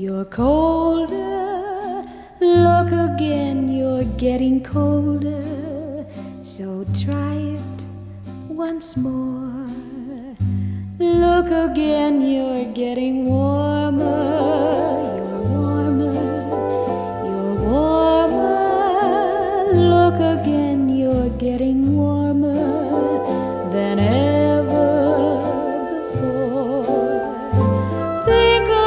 You're colder, look again, you're getting colder. So try it once more. Look again, you're getting warmer. You're warmer, you're warmer. Look again, you're getting